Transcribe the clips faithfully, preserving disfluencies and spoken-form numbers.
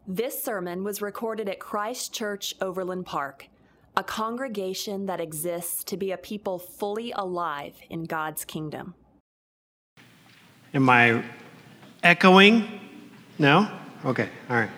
This sermon was recorded at Christ Church Overland Park, a congregation that exists to be a people fully alive in God's kingdom. Am I echoing? No? Okay, all right.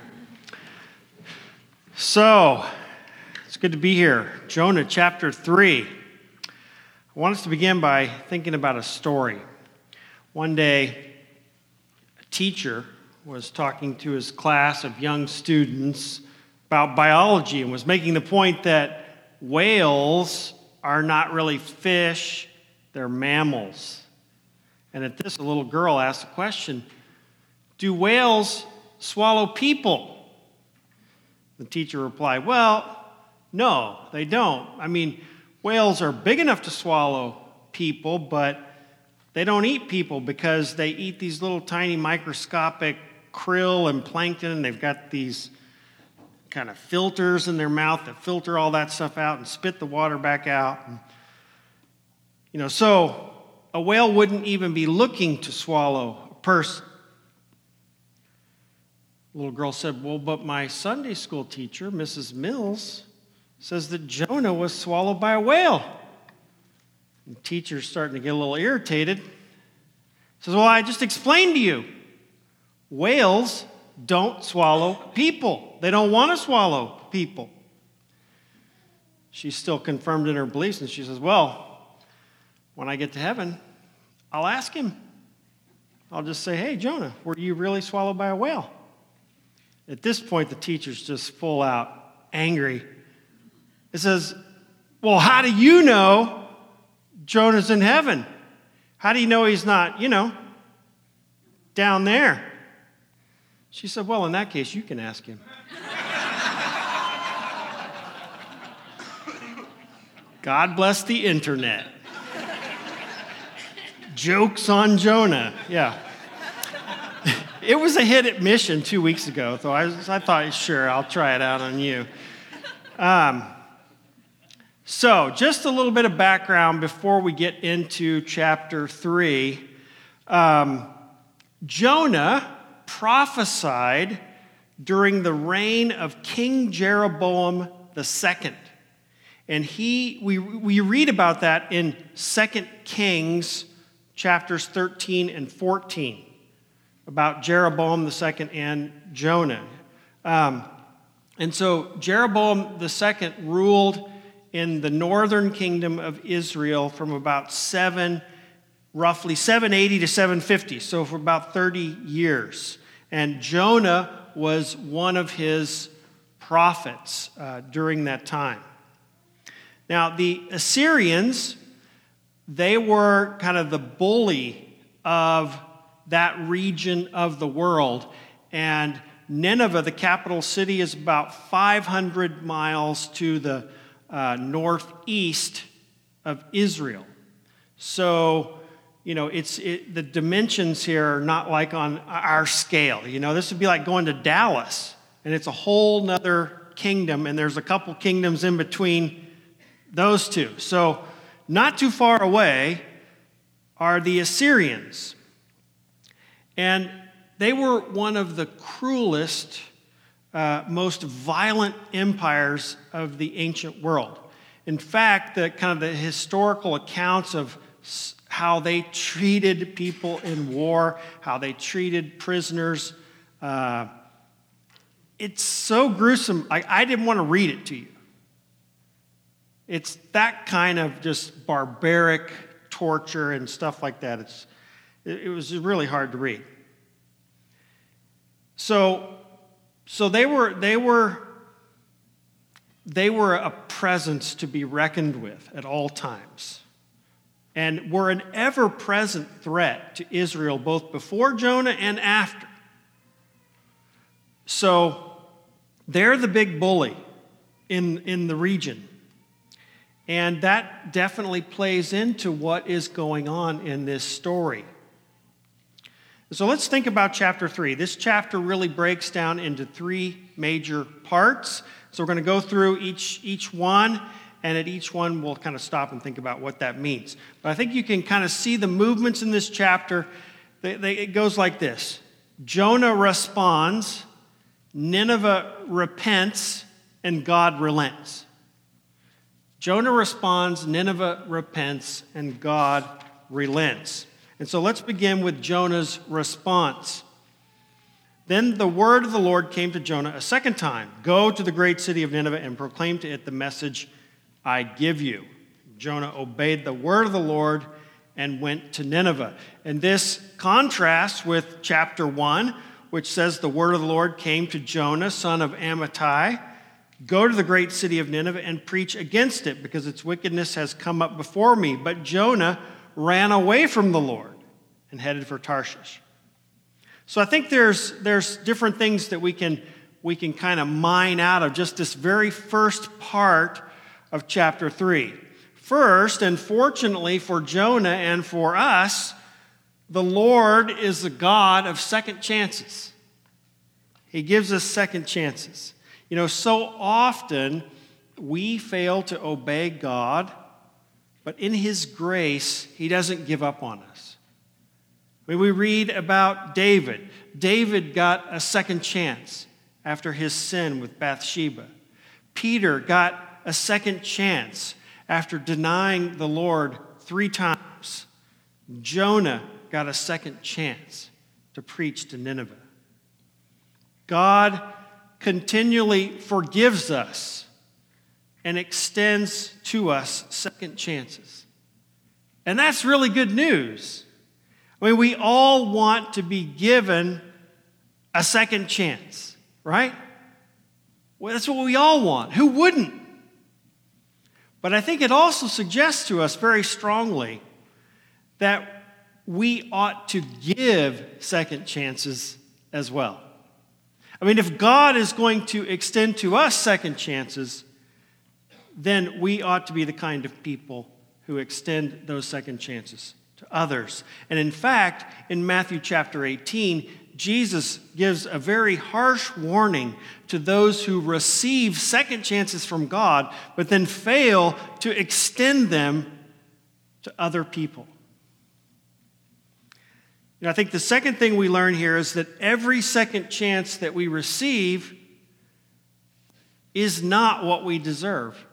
So, it's good to be here. Jonah chapter three. I want us to begin by thinking about a story. One day, a teacher was talking to his class of young students about biology and was making the point that whales are not really fish, they're mammals. And at this, a little girl asked the question, do whales swallow people? The teacher replied, well, no, they don't. I mean, whales are big enough to swallow people, but they don't eat people because they eat these little tiny microscopic krill and plankton, and they've got these kind of filters in their mouth that filter all that stuff out and spit the water back out. And, you know, so a whale wouldn't even be looking to swallow a person. The little girl said, well, but my Sunday school teacher, Missus Mills, says that Jonah was swallowed by a whale. The teacher's starting to get a little irritated. Says, well, I just explained to you. Whales don't swallow people. They don't want to swallow people. She's still confirmed in her beliefs, and she says, well, when I get to heaven, I'll ask him. I'll just say, hey, Jonah, were you really swallowed by a whale? At this point, the teacher's just full out angry. It says, well, how do you know Jonah's in heaven? How do you know he's not, you know, down there? She said, well, in that case, you can ask him. God bless the internet. Jokes on Jonah. Yeah. It was a hit at Mission two weeks ago, so I, was, I thought, sure, I'll try it out on you. Um, so, just a little bit of background before we get into chapter three. Um, Jonah prophesied during the reign of King Jeroboam the Second. And he, we, we read about that in Second Kings chapters thirteen and fourteen, about Jeroboam the Second and Jonah. Um, and so Jeroboam the Second ruled in the northern kingdom of Israel from about seven roughly seven eighty to seven fifty, so for about thirty years. And Jonah was one of his prophets uh, during that time. Now, the Assyrians, they were kind of the bully of that region of the world. And Nineveh, the capital city, is about five hundred miles to the uh, northeast of Israel. So, you know, it's it, the dimensions here are not like on our scale. You know, this would be like going to Dallas, and it's a whole nother kingdom, and there's a couple kingdoms in between those two. So, not too far away are the Assyrians. And they were one of the cruelest, uh, most violent empires of the ancient world. In fact, the kind of the historical accounts of how they treated people in war, how they treated prisoners. Uh, it's so gruesome. I, I didn't want to read it to you. It's that kind of just barbaric torture and stuff like that. It's, it, it was really hard to read. So, so they were they were they were a presence to be reckoned with at all times, and were an ever-present threat to Israel both before Jonah and after. So they're the big bully in, in the region. And that definitely plays into what is going on in this story. So let's think about chapter three. This chapter really breaks down into three major parts. So we're going to go through each, each one, and at each one we'll kind of stop and think about what that means. But I think you can kind of see the movements in this chapter. They, they, it goes like this. Jonah responds, Nineveh repents and God relents. Jonah responds, Nineveh repents, and God relents. And so let's begin with Jonah's response. Then the word of the Lord came to Jonah a second time. Go to the great city of Nineveh and proclaim to it the message I give you. Jonah obeyed the word of the Lord and went to Nineveh. And this contrasts with chapter one, which says the word of the Lord came to Jonah, son of Amittai. Go to the great city of Nineveh and preach against it, because its wickedness has come up before me. But Jonah ran away from the Lord and headed for Tarshish. So I think there's there's different things that we can we can kind of mine out of just this very first part of chapter three. First, and fortunately for Jonah and for us, the Lord is the God of second chances. He gives us second chances. You know, so often we fail to obey God, but in His grace, He doesn't give up on us. I mean, we read about David. David got a second chance after his sin with Bathsheba. Peter got a second chance after denying the Lord three times. Jonah got a second chance to preach to Nineveh. God continually forgives us and extends to us second chances. And that's really good news. I mean, we all want to be given a second chance, right? Well, that's what we all want. Who wouldn't? But I think it also suggests to us very strongly that we ought to give second chances as well. I mean, if God is going to extend to us second chances, then we ought to be the kind of people who extend those second chances to others. And in fact, in Matthew chapter eighteen, Jesus gives a very harsh warning to those who receive second chances from God, but then fail to extend them to other people. And I think the second thing we learn here is that every second chance that we receive is not what we deserve.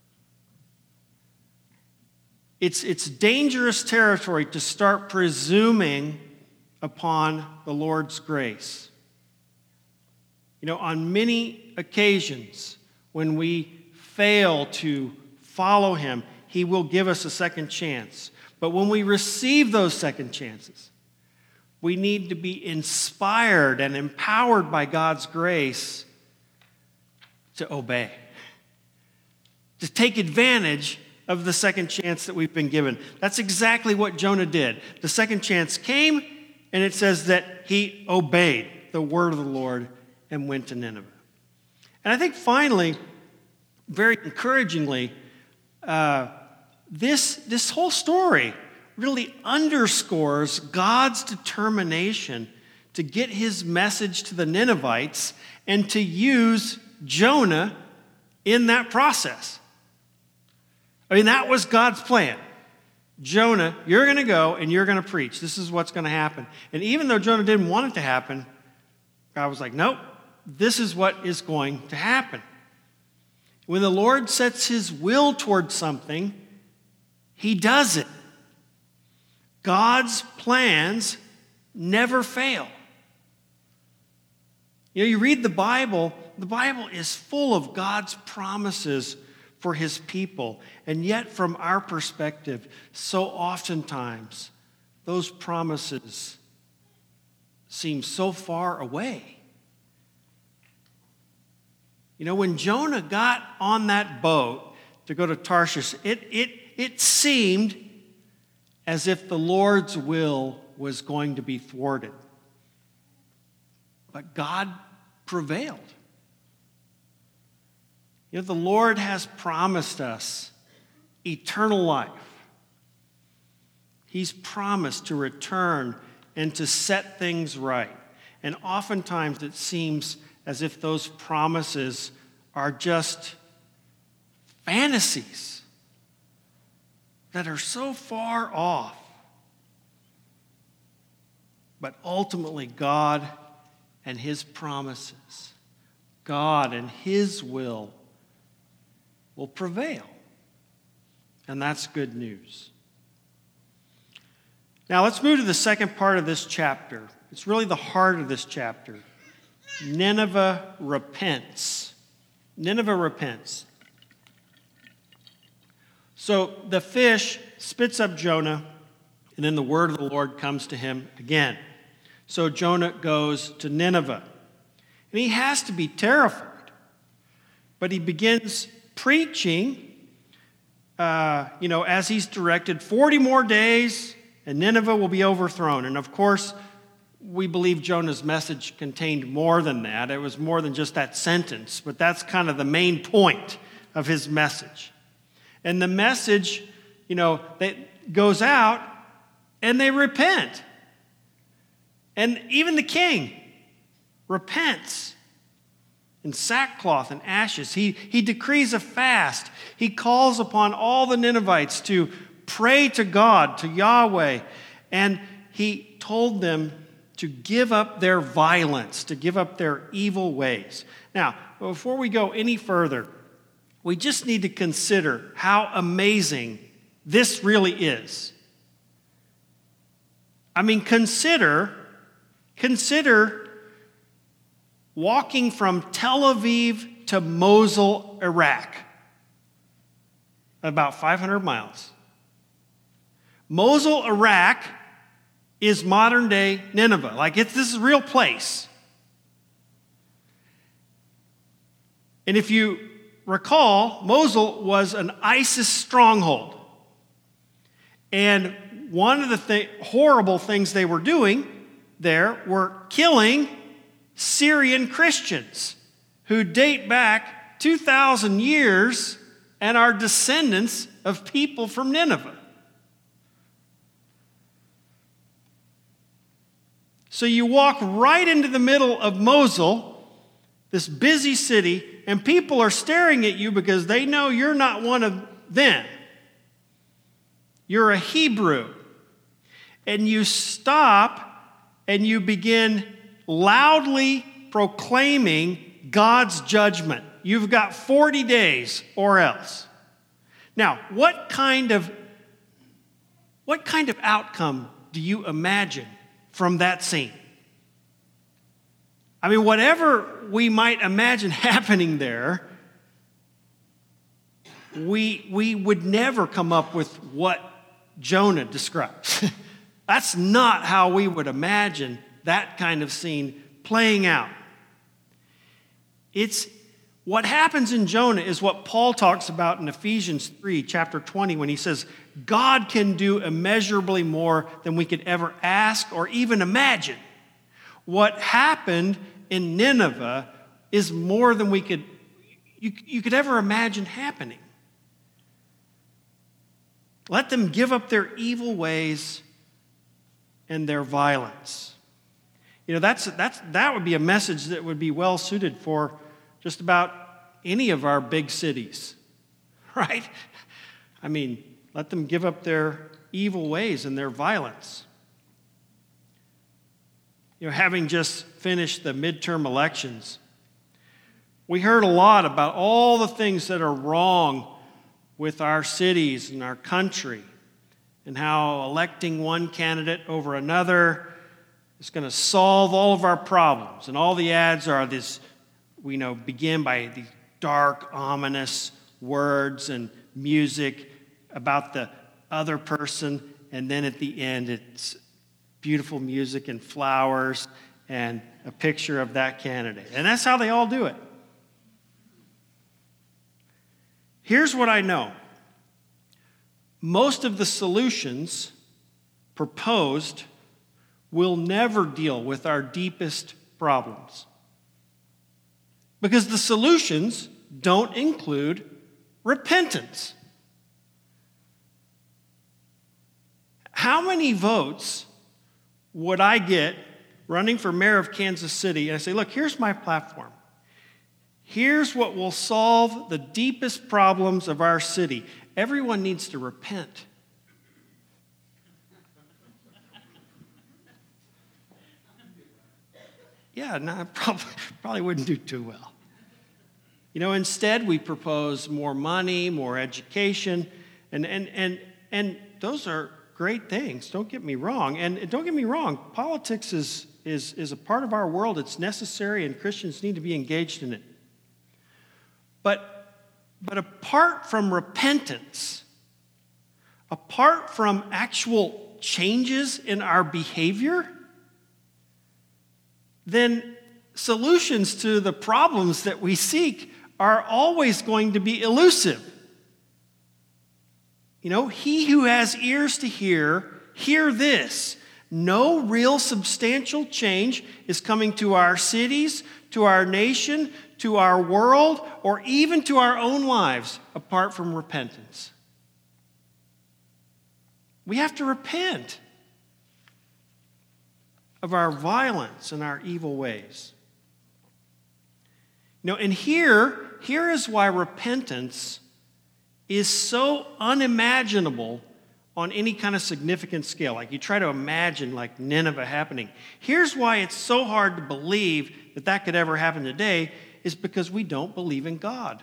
It's, it's dangerous territory to start presuming upon the Lord's grace. You know, on many occasions when we fail to follow Him, He will give us a second chance. But when we receive those second chances, we need to be inspired and empowered by God's grace to obey, to take advantage of the second chance that we've been given. That's exactly what Jonah did. The second chance came, and it says that he obeyed the word of the Lord and went to Nineveh. And I think finally, very encouragingly, uh, this, this whole story really underscores God's determination to get His message to the Ninevites and to use Jonah in that process. I mean, that was God's plan. Jonah, you're going to go and you're going to preach. This is what's going to happen. And even though Jonah didn't want it to happen, God was like, nope, this is what is going to happen. When the Lord sets His will towards something, He does it. God's plans never fail. You know, you read the Bible, the Bible is full of God's promises for His people. And yet, from our perspective, so oftentimes, those promises seem so far away. You know, when Jonah got on that boat to go to Tarshish, it, it, it seemed as if the Lord's will was going to be thwarted. But God prevailed. You know, the Lord has promised us eternal life. He's promised to return and to set things right. And oftentimes it seems as if those promises are just fantasies that are so far off. But ultimately, God and His promises God and His will will prevail. And that's good news. Now let's move to the second part of this chapter. It's really the heart of this chapter. Nineveh repents. Nineveh repents. So the fish spits up Jonah, and then the word of the Lord comes to him again. So Jonah goes to Nineveh. And he has to be terrified. But he begins preaching, uh, you know, as he's directed, forty more days, and Nineveh will be overthrown. And of course, we believe Jonah's message contained more than that. It was more than just that sentence, but that's kind of the main point of his message. And the message, you know, that goes out, and they repent. And even the king repents in sackcloth and ashes. He, he decrees a fast. He calls upon all the Ninevites to pray to God, to Yahweh. And he told them to give up their violence, to give up their evil ways. Now, before we go any further, we just need to consider how amazing this really is. I mean, consider, consider walking from Tel Aviv to Mosul, Iraq, about five hundred miles. Mosul, Iraq is modern-day Nineveh. Like, it's, this is a real place. And if you recall, Mosul was an ISIS stronghold. And one of the th- horrible things they were doing there were killing Syrian Christians who date back two thousand years and are descendants of people from Nineveh. So you walk right into the middle of Mosul, this busy city, and people are staring at you because they know you're not one of them. You're a Hebrew. And you stop and you begin loudly proclaiming God's judgment. You've got forty days or else. Now, what kind of what kind of outcome do you imagine from that scene? I mean, whatever we might imagine happening there, we, we would never come up with what Jonah describes. That's not how we would imagine that kind of scene playing out. It's what happens in Jonah is what Paul talks about in Ephesians three, chapter twenty, when he says, God can do immeasurably more than we could ever ask or even imagine. What happened in Nineveh is more than we could, you, you could ever imagine happening. Let them give up their evil ways and their violence. You know, that's, that's, that would be a message that would be well suited for just about any of our big cities, right? I mean, let them give up their evil ways and their violence. You know, having just finished the midterm elections, we heard a lot about all the things that are wrong with our cities and our country, and how electing one candidate over another is going to solve all of our problems. And all the ads are this, we know, begin by these dark, ominous words and music about the other person, and then at the end it's beautiful music and flowers and a picture of that candidate. And that's how they all do it. Here's what I know. Most of the solutions proposed will never deal with our deepest problems. Because the solutions don't include repentance. How many votes would I get running for mayor of Kansas City? And I say, look, here's my platform. Here's what will solve the deepest problems of our city. Everyone needs to repent. Yeah, no, I probably, probably wouldn't do too well. You know, instead we propose more money, more education, and and and and those are great things. Don't get me wrong. And don't get me wrong, politics is is is a part of our world. It's necessary, and Christians need to be engaged in it. But but apart from repentance, apart from actual changes in our behavior, then solutions to the problems that we seek are always going to be elusive. You know, he who has ears to hear, hear this. No real substantial change is coming to our cities, to our nation, to our world, or even to our own lives apart from repentance. We have to repent of our violence and our evil ways. You know, and here, here is why repentance is so unimaginable on any kind of significant scale. Like you try to imagine like Nineveh happening. Here's why it's so hard to believe that that could ever happen today is because we don't believe in God.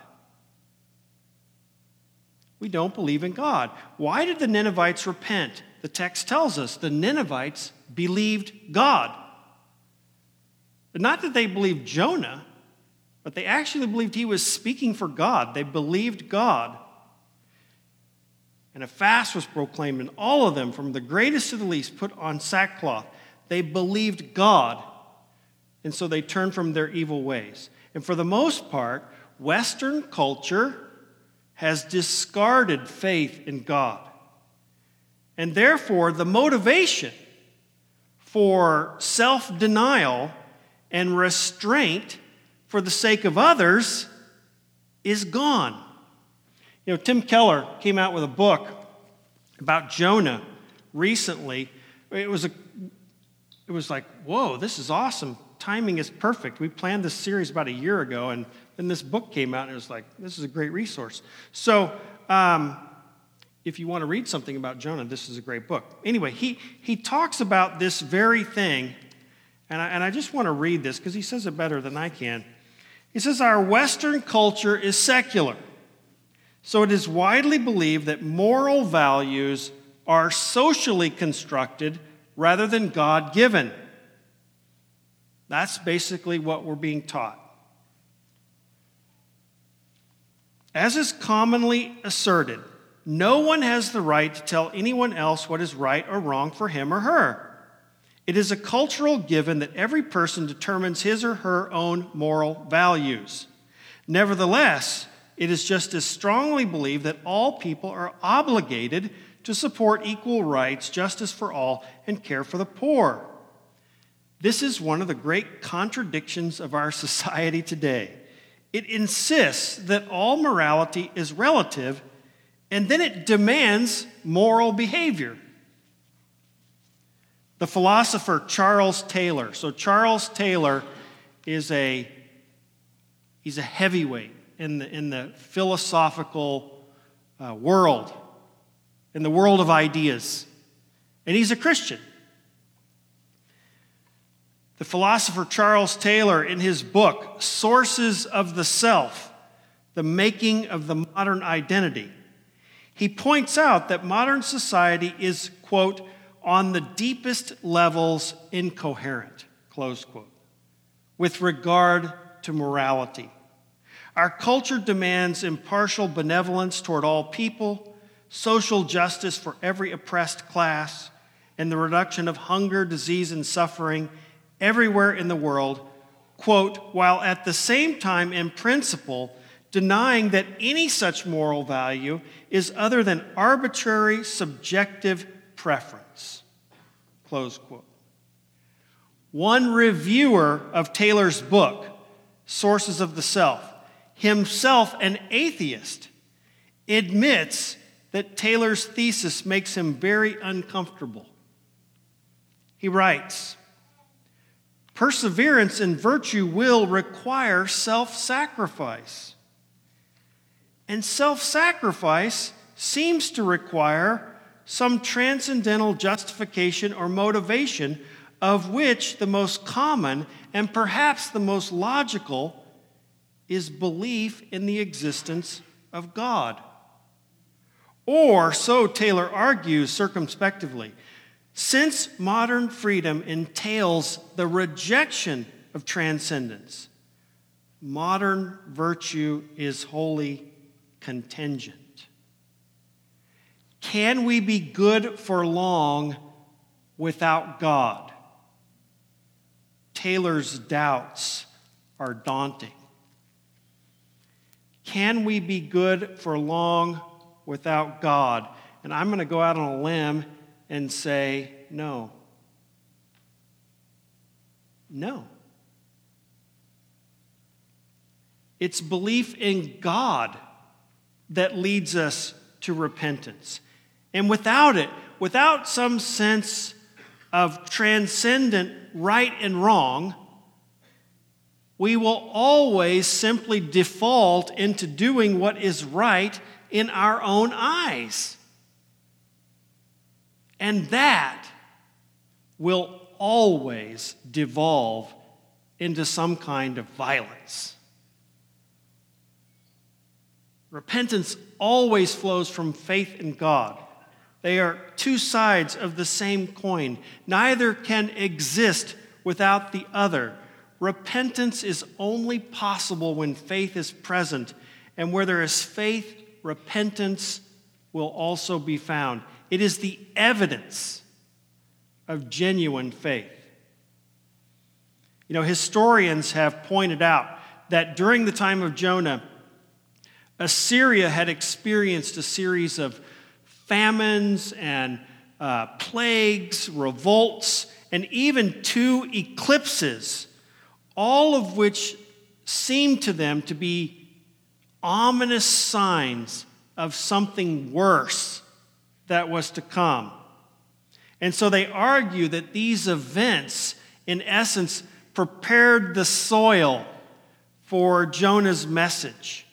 We don't believe in God. Why did the Ninevites repent? The text tells us the Ninevites believed God. But not that they believed Jonah, but they actually believed he was speaking for God. They believed God. And a fast was proclaimed, and all of them, from the greatest to the least, put on sackcloth. They believed God, and so they turned from their evil ways. And for the most part, Western culture has discarded faith in God. And therefore, the motivation for self-denial and restraint for the sake of others is gone. You know, Tim Keller came out with a book about Jonah recently. It was a, it was like, whoa, this is awesome. Timing is perfect. We planned this series about a year ago, and then this book came out, and it was like, this is a great resource. So, um, if you want to read something about Jonah, this is a great book. Anyway, he he talks about this very thing, and I, and I just want to read this because he says it better than I can. He says, our Western culture is secular. So it is widely believed that moral values are socially constructed rather than God-given. That's basically what we're being taught. As is commonly asserted, no one has the right to tell anyone else what is right or wrong for him or her. It is a cultural given that every person determines his or her own moral values. Nevertheless, it is just as strongly believed that all people are obligated to support equal rights, justice for all, and care for the poor. This is one of the great contradictions of our society today. It insists that all morality is relative, and then it demands moral behavior. The philosopher Charles Taylor. So Charles Taylor is a he's a heavyweight in the in the philosophical uh, world, in the world of ideas, and he's a Christian. The philosopher Charles Taylor, in his book, Sources of the Self, The Making of the Modern Identity, he points out that modern society is, quote, on the deepest levels incoherent, close quote, with regard to morality. Our culture demands impartial benevolence toward all people, social justice for every oppressed class, and the reduction of hunger, disease, and suffering everywhere in the world, quote, while at the same time, in principle, denying that any such moral value is other than arbitrary, subjective preference, close quote. One reviewer of Taylor's book, Sources of the Self, himself an atheist, admits that Taylor's thesis makes him very uncomfortable. He writes, perseverance in virtue will require self-sacrifice. And self-sacrifice seems to require some transcendental justification or motivation, of which the most common and perhaps the most logical is belief in the existence of God. Or, so Taylor argues circumspectively, since modern freedom entails the rejection of transcendence, modern virtue is wholly contingent. Can we be good for long without God? Taylor's doubts are daunting. Can we be good for long without God? And I'm going to go out on a limb and say no. No. It's belief in God that leads us to repentance. And without it, without some sense of transcendent right and wrong, we will always simply default into doing what is right in our own eyes. And that will always devolve into some kind of violence. Repentance always flows from faith in God. They are two sides of the same coin. Neither can exist without the other. Repentance is only possible when faith is present, and where there is faith, repentance will also be found. It is the evidence of genuine faith. You know, historians have pointed out that during the time of Jonah, Assyria had experienced a series of famines and uh, plagues, revolts, and even two eclipses, all of which seemed to them to be ominous signs of something worse that was to come. And so they argue that these events, in essence, prepared the soil for Jonah's message.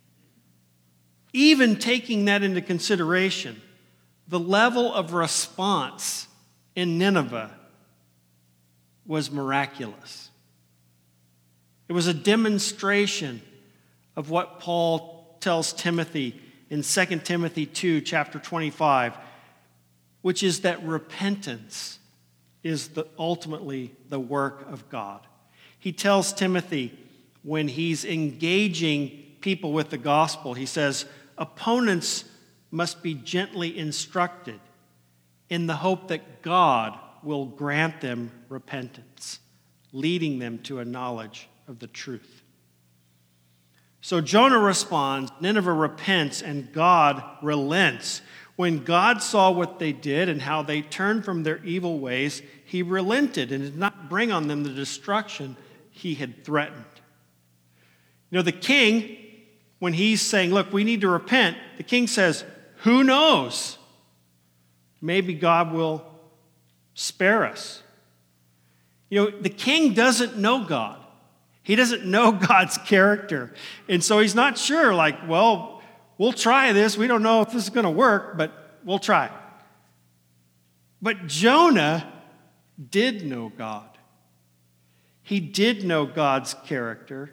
Even taking that into consideration, the level of response in Nineveh was miraculous. It was a demonstration of what Paul tells Timothy in Second Timothy two, chapter twenty-five, which is that repentance is the, ultimately the work of God. He tells Timothy when he's engaging people with the gospel, he says, opponents must be gently instructed in the hope that God will grant them repentance, leading them to a knowledge of the truth. So Jonah responds, Nineveh repents, and God relents. When God saw what they did and how they turned from their evil ways, he relented and did not bring on them the destruction he had threatened. You know, the king, when he's saying, look, we need to repent, the king says, who knows? Maybe God will spare us. You know, the king doesn't know God. He doesn't know God's character. And so he's not sure, like, well, we'll try this. We don't know if this is going to work, but we'll try. But Jonah did know God. He did know God's character.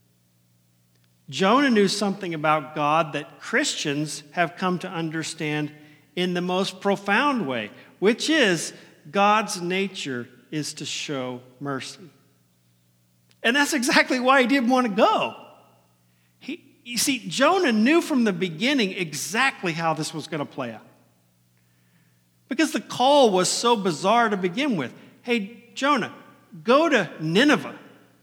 Jonah knew something about God that Christians have come to understand in the most profound way, which is God's nature is to show mercy. And that's exactly why he didn't want to go. He, you see, Jonah knew from the beginning exactly how this was going to play out. Because the call was so bizarre to begin with. Hey, Jonah, go to Nineveh.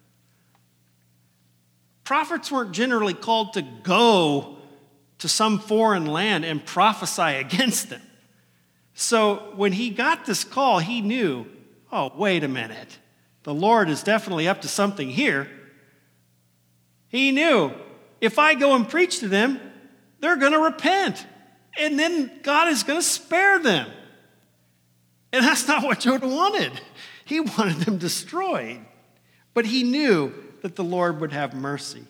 Prophets weren't generally called to go to some foreign land and prophesy against them. So when he got this call, he knew, oh, wait a minute. The Lord is definitely up to something here. He knew, if I go and preach to them, they're going to repent. And then God is going to spare them. And that's not what Jonah wanted. He wanted them destroyed. But he knew that the Lord would have mercy.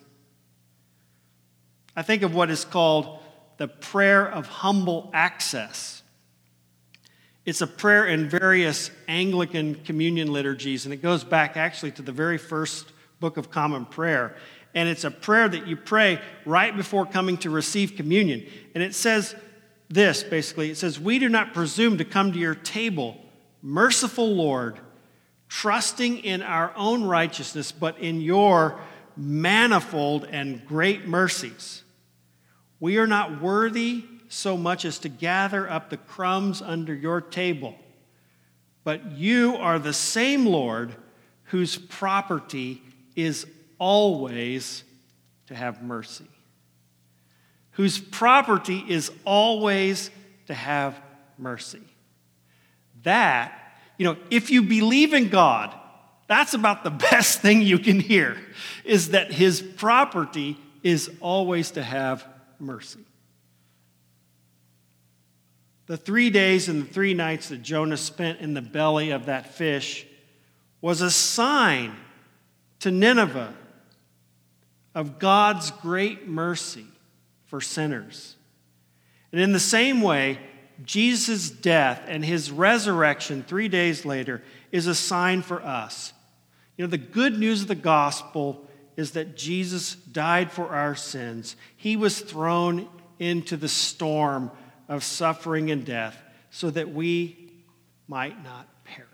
I think of what is called the prayer of humble access. It's a prayer in various Anglican communion liturgies, and it goes back actually to the very first Book of Common Prayer. And it's a prayer that you pray right before coming to receive communion. And it says this, basically. It says, "We do not presume to come to your table, merciful Lord, trusting in our own righteousness, but in your manifold and great mercies. We are not worthy so much as to gather up the crumbs under your table, but you are the same Lord whose property is always to have mercy." Whose property is always to have mercy. That, you know, if you believe in God, that's about the best thing you can hear, is that his property is always to have mercy. The three days and the three nights that Jonah spent in the belly of that fish was a sign to Nineveh of God's great mercy for sinners. And in the same way, Jesus' death and his resurrection three days later is a sign for us. You know, the good news of the gospel is that Jesus died for our sins. He was thrown into the storm of suffering and death so that we might not perish.